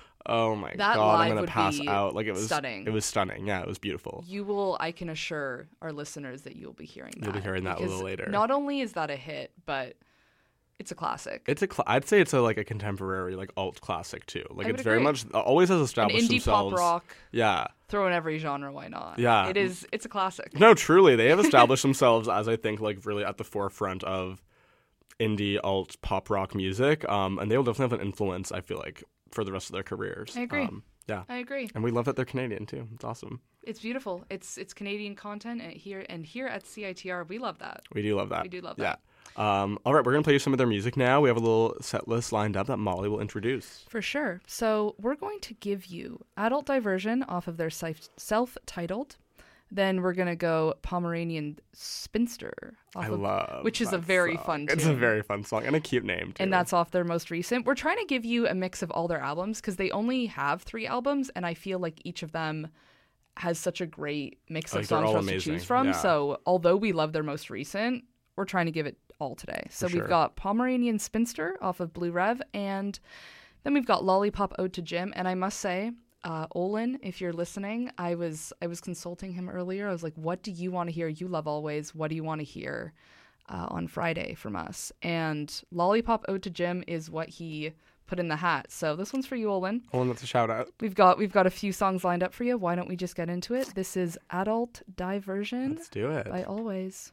[SPEAKER 2] oh my
[SPEAKER 3] That
[SPEAKER 2] god,
[SPEAKER 3] live
[SPEAKER 2] I'm gonna
[SPEAKER 3] would
[SPEAKER 2] pass
[SPEAKER 3] be
[SPEAKER 2] out. Like it was
[SPEAKER 3] stunning.
[SPEAKER 2] It was stunning. Yeah, it was beautiful.
[SPEAKER 3] You will, I can assure our listeners that you'll be hearing that.
[SPEAKER 2] You'll be hearing that a
[SPEAKER 3] because
[SPEAKER 2] little later.
[SPEAKER 3] Not only is that a hit, but it's a classic.
[SPEAKER 2] It's a cl- I'd say it's a like a contemporary like alt classic too. Like
[SPEAKER 3] I
[SPEAKER 2] it's
[SPEAKER 3] would
[SPEAKER 2] very
[SPEAKER 3] agree.
[SPEAKER 2] much always has
[SPEAKER 3] An
[SPEAKER 2] established
[SPEAKER 3] indie
[SPEAKER 2] themselves.
[SPEAKER 3] pop rock,
[SPEAKER 2] Yeah.
[SPEAKER 3] throw in every genre, why not?
[SPEAKER 2] Yeah.
[SPEAKER 3] It is, it's a classic.
[SPEAKER 2] No, truly, they have established themselves as I think like really at the forefront of indie alt pop rock music. Um, and they will definitely have an influence. I feel like for the rest of their careers.
[SPEAKER 3] I agree.
[SPEAKER 2] Um, yeah.
[SPEAKER 3] I agree.
[SPEAKER 2] And we love that they're Canadian too. It's awesome.
[SPEAKER 3] It's beautiful. It's it's Canadian content and here and here at C I T R we love that.
[SPEAKER 2] We do love that.
[SPEAKER 3] We do love
[SPEAKER 2] Yeah.
[SPEAKER 3] that.
[SPEAKER 2] Um, all right, we're gonna play you some of their music now. We have a little set list lined up that Molly will introduce.
[SPEAKER 3] For sure. So we're going to give you Adult Diversion off of their self- self-titled. Then we're going to go Pomeranian Spinster, off
[SPEAKER 2] I
[SPEAKER 3] of,
[SPEAKER 2] love
[SPEAKER 3] which is a
[SPEAKER 2] that
[SPEAKER 3] very
[SPEAKER 2] song.
[SPEAKER 3] fun
[SPEAKER 2] It's a
[SPEAKER 3] tune.
[SPEAKER 2] very fun song and a cute name too.
[SPEAKER 3] And that's off their most recent. We're trying to give you a mix of all their albums because they only have three albums, and I feel like each of them has such a great mix
[SPEAKER 2] Like,
[SPEAKER 3] of
[SPEAKER 2] they're
[SPEAKER 3] songs
[SPEAKER 2] all
[SPEAKER 3] for us
[SPEAKER 2] amazing.
[SPEAKER 3] to choose from.
[SPEAKER 2] Yeah.
[SPEAKER 3] So although we love their most recent, we're trying to give it all today. So
[SPEAKER 2] For
[SPEAKER 3] we've
[SPEAKER 2] sure.
[SPEAKER 3] got Pomeranian Spinster off of Blue Rev, and then we've got Lollipop Ode to Jim. And I must say, uh, Olin, if you're listening, I was I was consulting him earlier. I was like, what do you want to hear? You love Always. What do you want to hear? uh, on Friday from us. And Lollipop Ode to Jim is what he put in the hat. So this one's for you, Olin.
[SPEAKER 2] Olin, that's a shout out.
[SPEAKER 3] We've got we've got a few songs lined up for you. Why don't we just get into it? This is Adult Diversion
[SPEAKER 2] Let's do it.
[SPEAKER 3] by Always.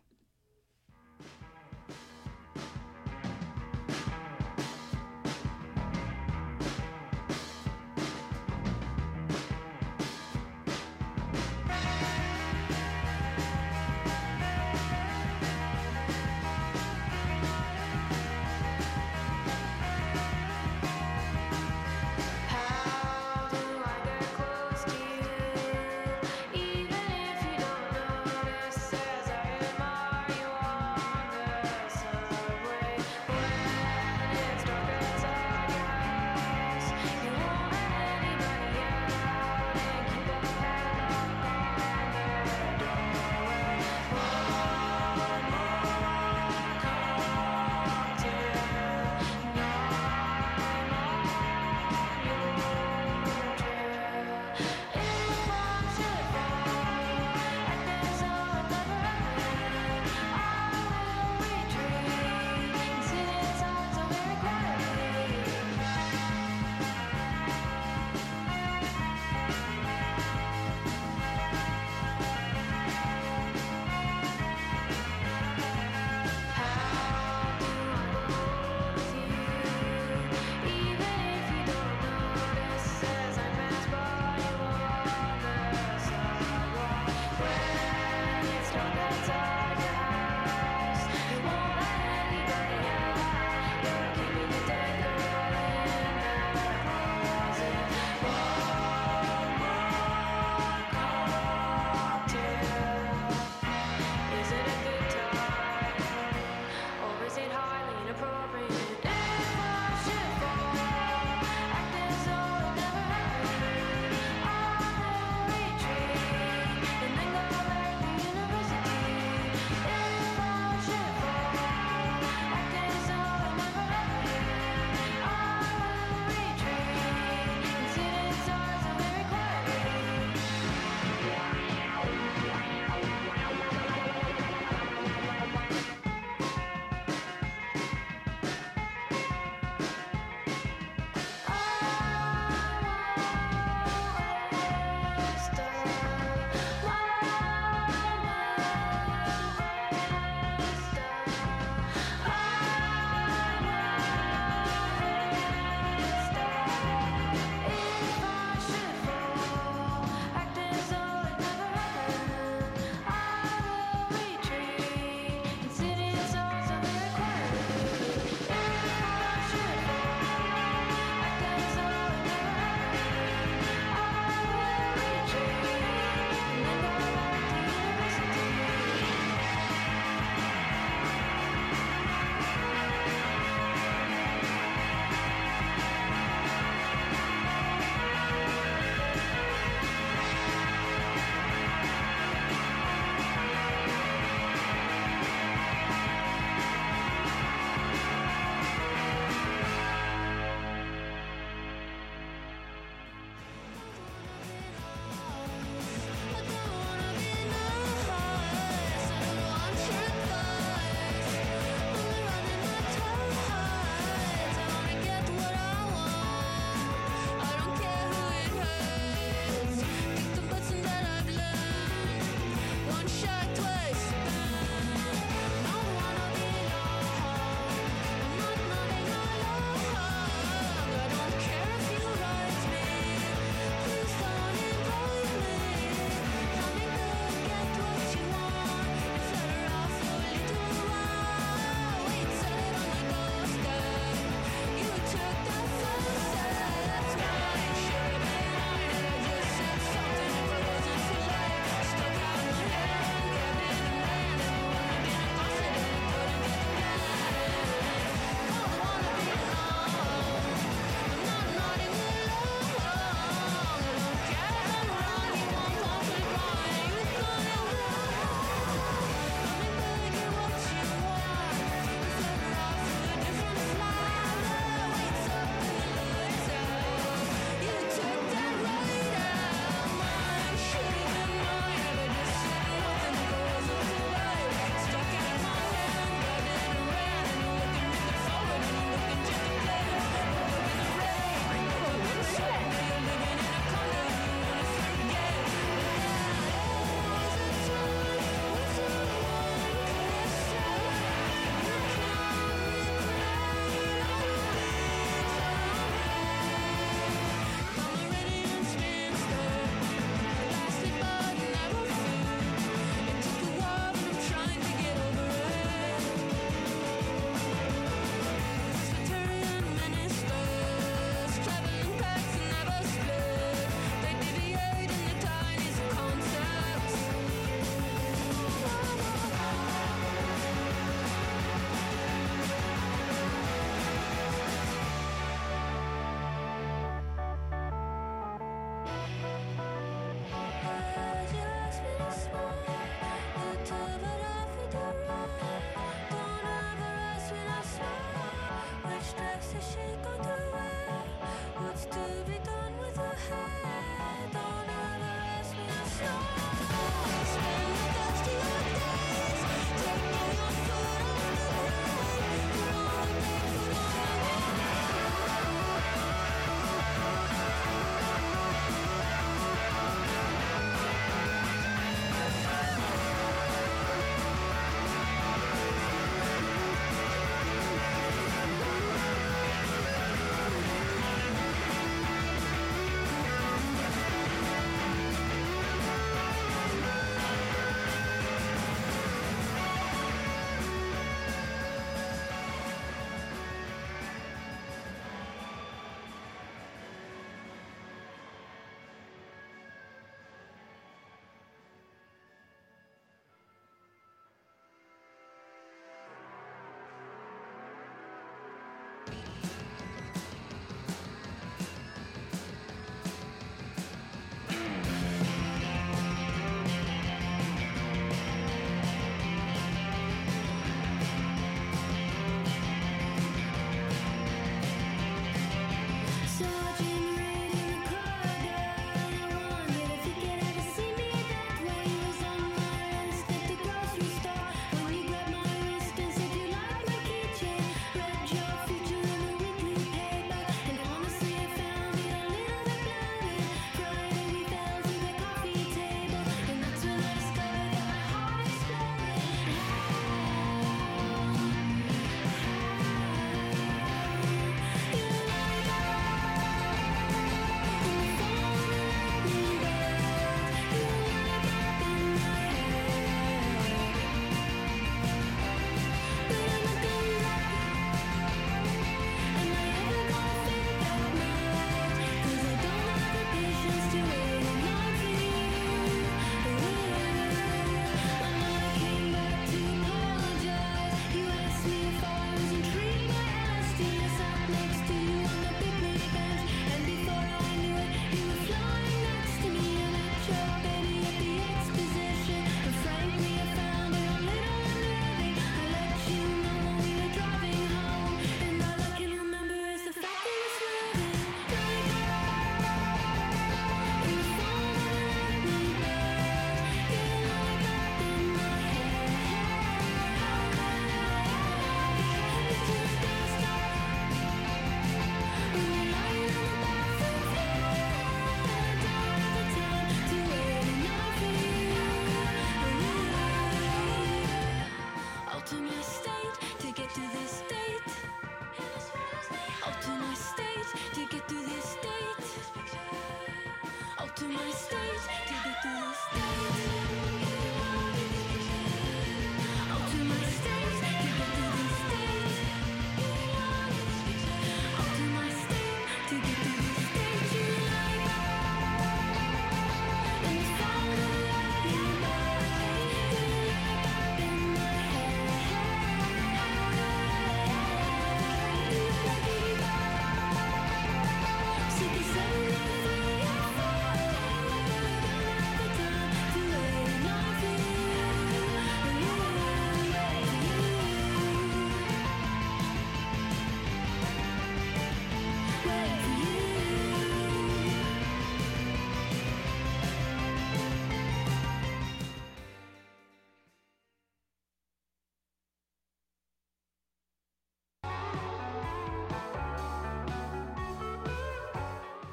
[SPEAKER 1] How do I get close to you, even if you don't notice as I am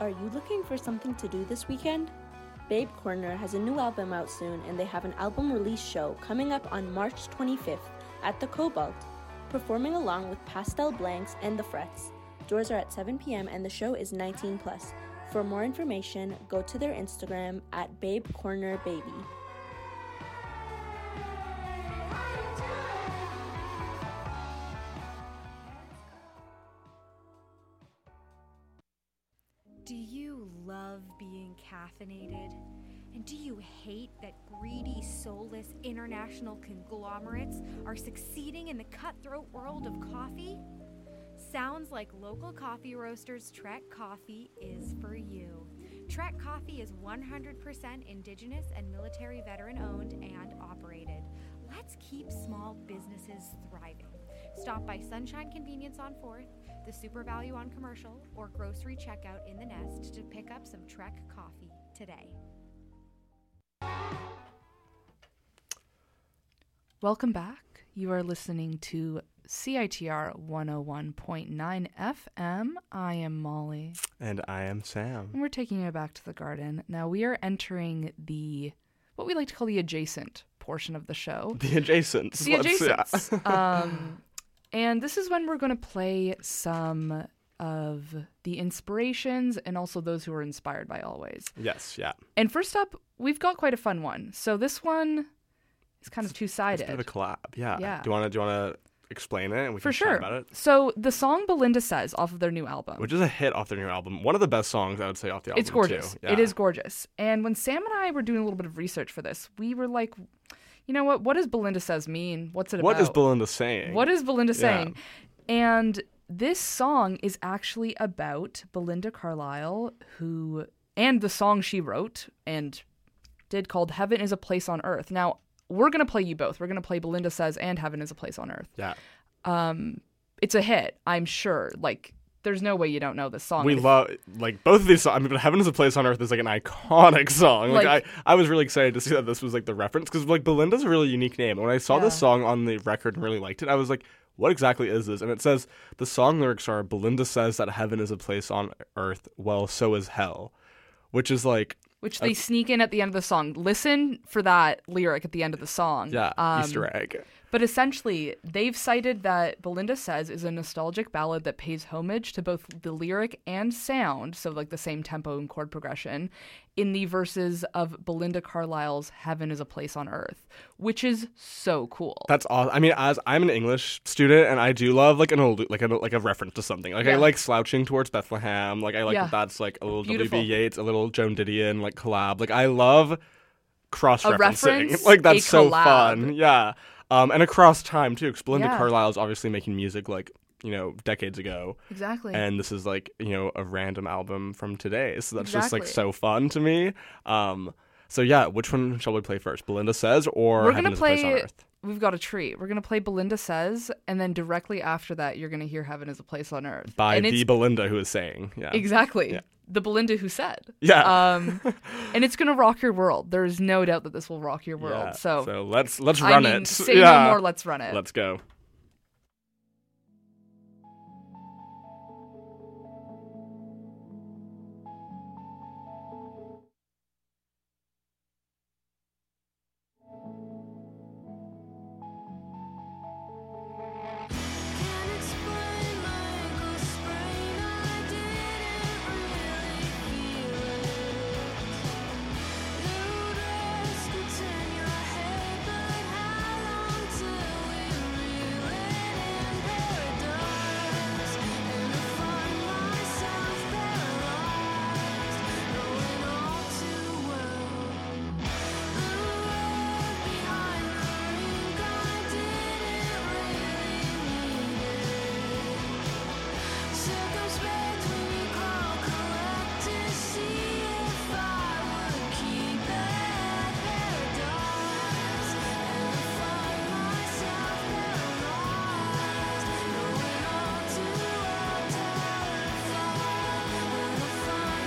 [SPEAKER 4] Are you looking for something to do this weekend? Babe Corner has a new album out soon, and they have an album release show coming up on March twenty-fifth at the Cobalt, performing along with Pastel Blanks and The Frets. Doors are at seven p.m. and the show is nineteen plus. For more information, go to their Instagram at Babe Corner Baby.
[SPEAKER 8] Do you love being caffeinated? And do you hate that greedy, soulless international conglomerates are succeeding in the cutthroat world of coffee? Sounds like local coffee roasters Trek Coffee is for you. Trek Coffee is one hundred percent indigenous and military veteran owned and operated. Let's keep small businesses thriving. Stop by Sunshine Convenience on fourth, the Super Value on Commercial, or grocery checkout in the Nest to pick up some Trek Coffee today.
[SPEAKER 3] Welcome back. You are listening to C I T R one oh one point nine F M. I am Molly.
[SPEAKER 2] And I am Sam.
[SPEAKER 3] And we're taking you back to the garden. Now we are entering the, what we like to call the adjacent portion of the show.
[SPEAKER 2] The adjacents.
[SPEAKER 3] The
[SPEAKER 2] Let's-
[SPEAKER 3] adjacents.
[SPEAKER 2] yeah.
[SPEAKER 3] um, and this is when we're going to play some of the inspirations and also those who are inspired by Always.
[SPEAKER 2] Yes, yeah.
[SPEAKER 3] And first up, we've got quite a fun one. So this one is kind of
[SPEAKER 2] It's
[SPEAKER 3] two-sided.
[SPEAKER 2] a bit of a collab. Yeah.
[SPEAKER 3] Yeah.
[SPEAKER 2] Do you want to do you want to explain it and we
[SPEAKER 3] For
[SPEAKER 2] can
[SPEAKER 3] sure.
[SPEAKER 2] chat about it?
[SPEAKER 3] So the song Belinda Says off of their new album.
[SPEAKER 2] Which is a hit off their new album. One of the best songs I would say off the album.
[SPEAKER 3] It's gorgeous.
[SPEAKER 2] Too. Yeah.
[SPEAKER 3] It is gorgeous. And when Sam and I were doing a little bit of research for this, we were like, you know what? What does Belinda Says mean? What's it about?
[SPEAKER 2] What is Belinda saying?
[SPEAKER 3] What is Belinda
[SPEAKER 2] Yeah.
[SPEAKER 3] saying? And this song is actually about Belinda Carlisle, who, and the song she wrote and did called Heaven is a Place on Earth. Now, we're going to play you both. We're going to play Belinda Says and Heaven is a Place on Earth.
[SPEAKER 2] Yeah.
[SPEAKER 3] Um, it's a hit, I'm sure. Like, there's no way you don't know this song.
[SPEAKER 2] We
[SPEAKER 3] If-
[SPEAKER 2] love, like, both of these songs. I mean, but Heaven is a Place on Earth is, like, an iconic song. Like,
[SPEAKER 3] Like-
[SPEAKER 2] I, I was really excited to see that this was, like, the reference. Because, like, Belinda's a really unique name. And when I saw this
[SPEAKER 3] Yeah.
[SPEAKER 2] song on the record and really liked it, I was like, what exactly is this? And it says, the song lyrics are, Belinda says that heaven is a place on earth. Well, so is hell. Which is, like...
[SPEAKER 3] Which they sneak in at the end of the song. Listen for that lyric at the end of the song.
[SPEAKER 2] Yeah,
[SPEAKER 3] Um,
[SPEAKER 2] Easter egg.
[SPEAKER 3] But essentially, they've cited that Belinda Says is a nostalgic ballad that pays homage to both the lyric and sound, so like the same tempo and chord progression, in the verses of Belinda Carlisle's Heaven is a Place on Earth, which is so cool.
[SPEAKER 2] That's awesome. I mean, as I'm an English student, and I do love like an allu- like a like a reference to something. Like I
[SPEAKER 3] Yeah.
[SPEAKER 2] like Slouching Towards Bethlehem. Like I like
[SPEAKER 3] Yeah.
[SPEAKER 2] that that's like a little
[SPEAKER 3] Beautiful.
[SPEAKER 2] W B Yeats, a little Joan Didion like collab. Like I love cross referencing.
[SPEAKER 3] reference,
[SPEAKER 2] Like that's
[SPEAKER 3] a
[SPEAKER 2] so
[SPEAKER 3] collab.
[SPEAKER 2] fun. Yeah. Um, and across time too, because Belinda
[SPEAKER 3] Yeah.
[SPEAKER 2] Carlisle is obviously making music like you know decades ago,
[SPEAKER 3] Exactly.
[SPEAKER 2] and this is like you know a random album from today. So that's just like
[SPEAKER 3] Exactly.
[SPEAKER 2] so fun to me. Um, so yeah, which one shall we play first? Belinda Says or
[SPEAKER 3] We're
[SPEAKER 2] Heaven
[SPEAKER 3] going to
[SPEAKER 2] is a Place on
[SPEAKER 3] play,
[SPEAKER 2] Earth?
[SPEAKER 3] we've got a treat. We're going to play Belinda Says, and then directly after that, you're going to hear Heaven is a Place on Earth.
[SPEAKER 2] By
[SPEAKER 3] and
[SPEAKER 2] the
[SPEAKER 3] it's-
[SPEAKER 2] Belinda who is saying. Yeah.
[SPEAKER 3] Exactly.
[SPEAKER 2] Yeah.
[SPEAKER 3] The Belinda who said.
[SPEAKER 2] Yeah.
[SPEAKER 3] Um, and it's going to rock your world. There's no doubt that this will rock your world.
[SPEAKER 2] Yeah.
[SPEAKER 3] So,
[SPEAKER 2] let's let's
[SPEAKER 3] I
[SPEAKER 2] run
[SPEAKER 3] mean,
[SPEAKER 2] it.
[SPEAKER 3] say
[SPEAKER 2] yeah.
[SPEAKER 3] no more, let's run it.
[SPEAKER 2] Let's go.
[SPEAKER 1] Can't explain my ankle sprain. I didn't really feel it. No rest to turn your head, but how long till we reel it in paradise? And I find myself paralyzed, knowing all too well the road behind the rink. I didn't really need it. Circumspect when you call collect to see if I would keep it paradise. And I find myself paralyzed, knowing all too well terrified. When I find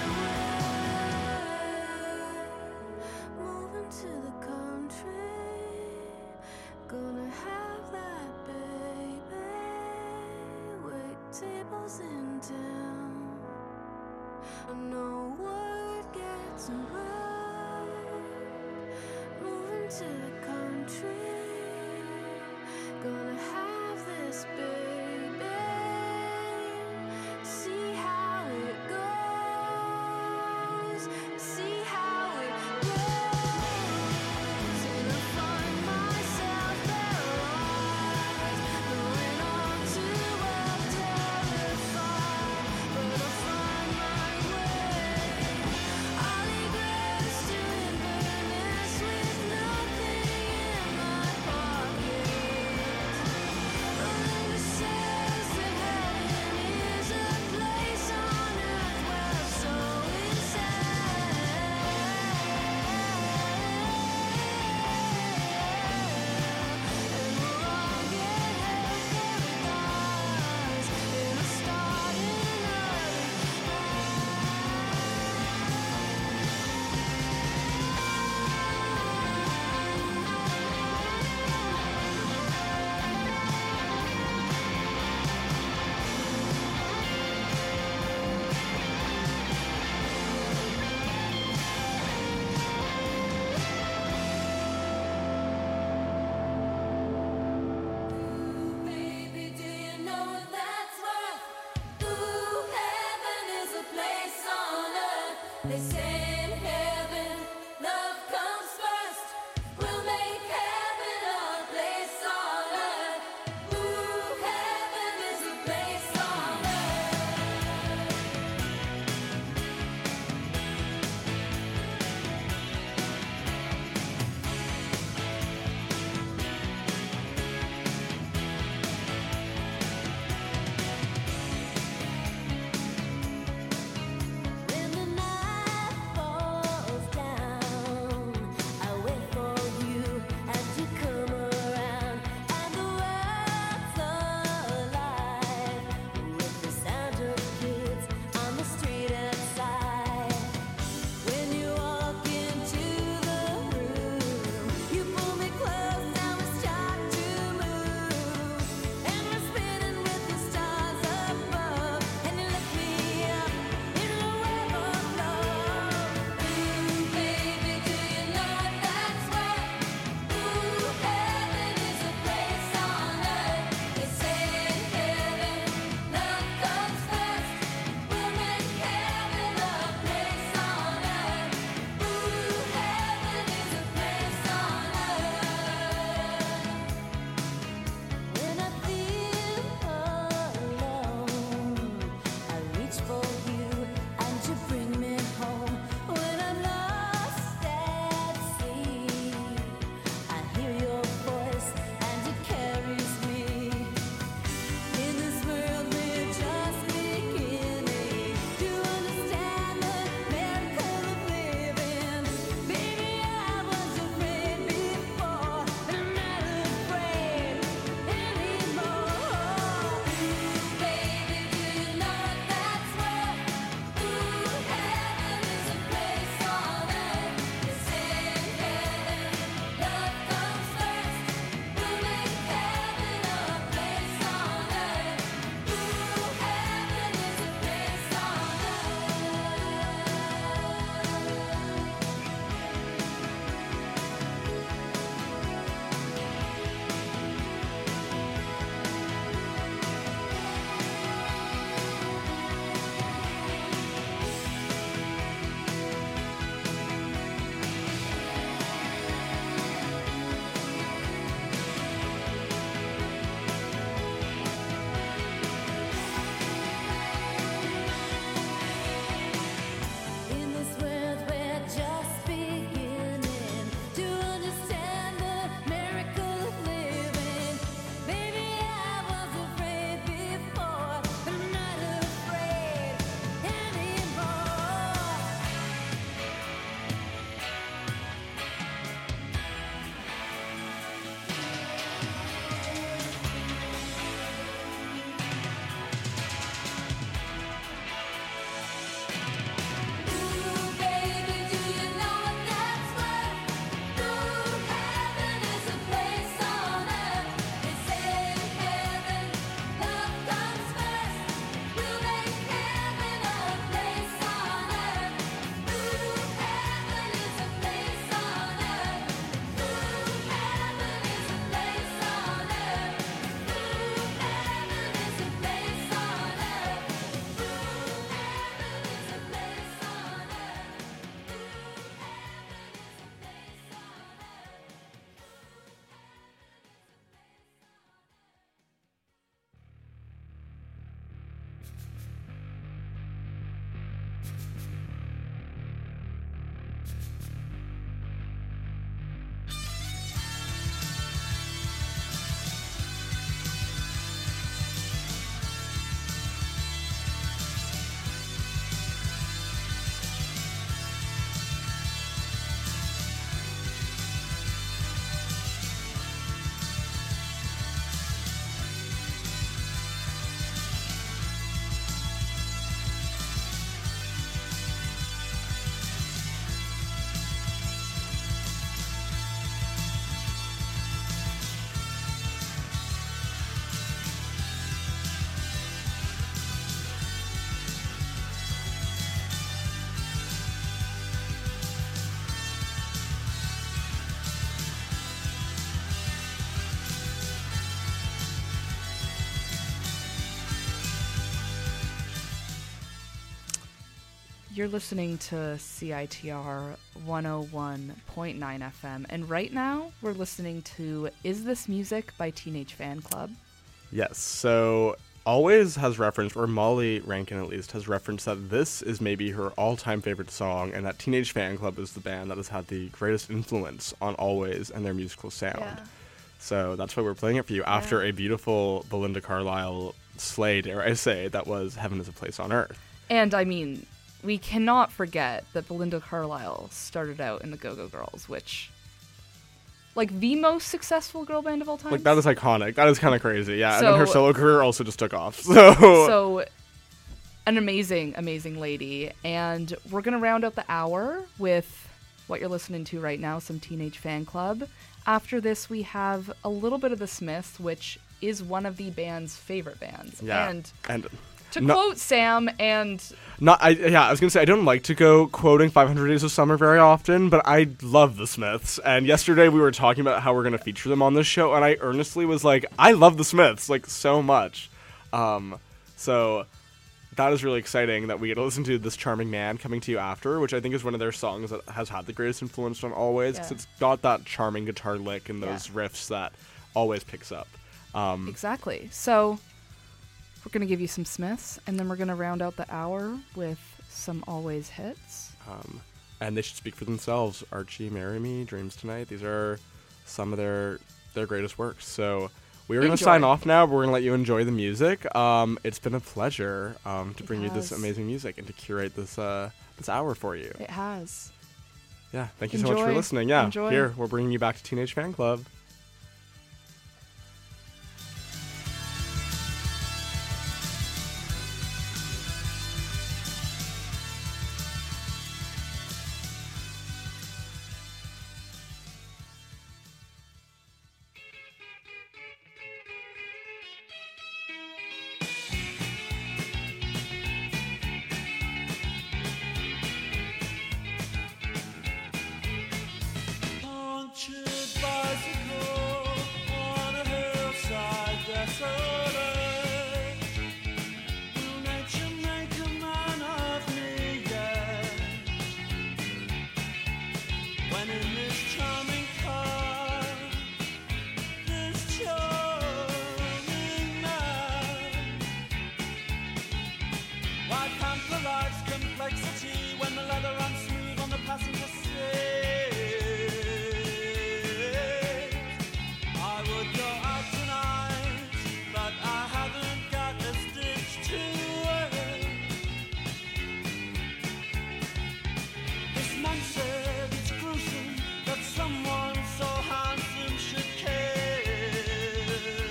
[SPEAKER 1] my way, moving to the country. Gonna have that baby. Wait tables in town. I know word gets around. Moving to the country, gonna have this baby. See how it goes. See how it goes. And I find myself paralyzed, going on too well terrified. But I find my way. Ollie Grace to Inverness with nothing in my pocket. Belinda says that heaven is a place on earth where soul is and we'll all get paradise in a starting early. Baby, do you know what that's worth? Ooh, heaven is a place on earth. They say in heaven, love comes first. We'll make heaven a place on earth. Ooh, heaven is a place on earth. When the night
[SPEAKER 3] You're listening to C I T R one oh one point nine F M, and right now we're listening to Is This Music by Teenage Fan Club.
[SPEAKER 2] Yes, so Always has referenced, or Molly Rankin at least, has referenced that this is maybe her all-time favorite song, and that Teenage Fan Club is the band that has had the greatest influence on Always and their musical sound.
[SPEAKER 3] Yeah.
[SPEAKER 2] So that's why we're playing it for you after a beautiful Belinda Carlisle slay, dare I say, that was Heaven is a Place on Earth.
[SPEAKER 3] And I mean, we cannot forget that Belinda Carlisle started out in the Go-Go Girls, which, like, the most successful girl band of all time.
[SPEAKER 2] Like, that is iconic. That is kind of crazy, yeah.
[SPEAKER 3] So,
[SPEAKER 2] and then her solo career also just took off. So,
[SPEAKER 3] so an amazing, amazing lady. And we're going to round out the hour with what you're listening to right now, some Teenage Fan Club. After this, we have a little bit of The Smiths, which is one of the band's favorite bands.
[SPEAKER 2] yeah.
[SPEAKER 3] And
[SPEAKER 2] and
[SPEAKER 3] to
[SPEAKER 2] no-
[SPEAKER 3] quote Sam, and
[SPEAKER 2] Not, I, yeah, I was going to say, I don't like to go quoting five hundred Days of Summer very often, but I love the Smiths. And yesterday we were talking about how we're going to feature them on this show, and I earnestly was like, I love the Smiths, like, so much. Um, so that is really exciting that we get to listen to This Charming Man Coming to You After, which I think is one of their songs that has had the greatest influence on Always, because
[SPEAKER 3] Yeah.
[SPEAKER 2] it's got that charming guitar lick and those
[SPEAKER 3] Yeah.
[SPEAKER 2] riffs that Always picks up. Um,
[SPEAKER 3] exactly. So we're going to give you some Smiths, and then we're going to round out the hour with some Always hits.
[SPEAKER 2] Um, and they should speak for themselves. Archie, Marry Me, Dreams Tonight. These are some of their their greatest works. So we are going to
[SPEAKER 3] Enjoy.
[SPEAKER 2] sign off now, but we're going to let you enjoy the music. Um, it's been a pleasure um, to
[SPEAKER 3] It
[SPEAKER 2] bring you this
[SPEAKER 3] has.
[SPEAKER 2] amazing music and to curate this uh, this hour for you.
[SPEAKER 3] It has.
[SPEAKER 2] Yeah, thank you so much for
[SPEAKER 3] Enjoy.
[SPEAKER 2] listening. Yeah,
[SPEAKER 3] Enjoy.
[SPEAKER 2] here, we're bringing you back to Teenage Fan Club.
[SPEAKER 9] Punctured bicycle on a hillside desolate. Will nature make a man of me yet? When in this charming car, this charming man, why pamper life's complexity when the leather runs smooth on the passenger seat? I would go out tonight, but I haven't got a stitch to wear. This man said it's gruesome that someone so handsome should care.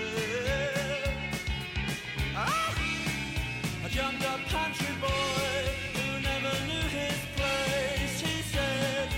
[SPEAKER 9] Ah! A jumped up country boy who never knew his place. He said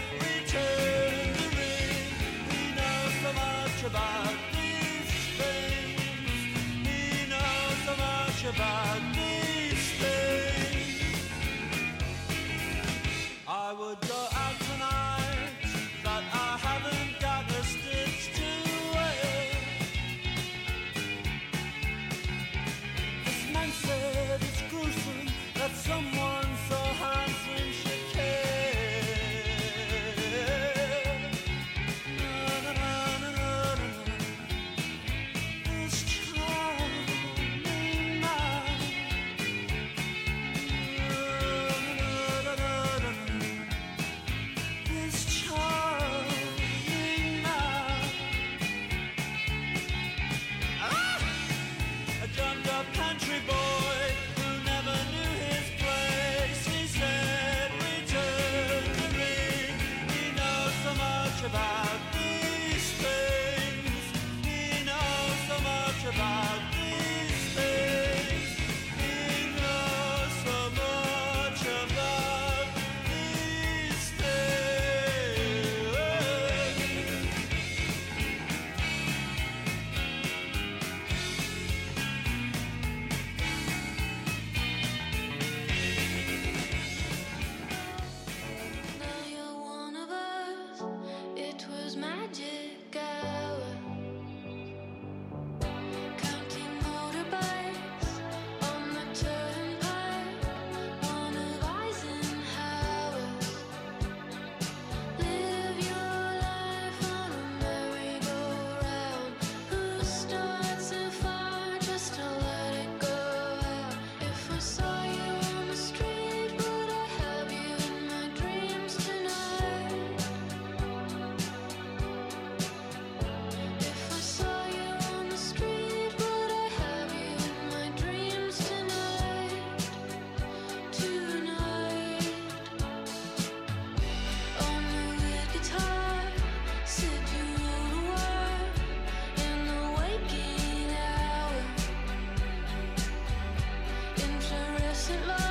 [SPEAKER 1] innocent love.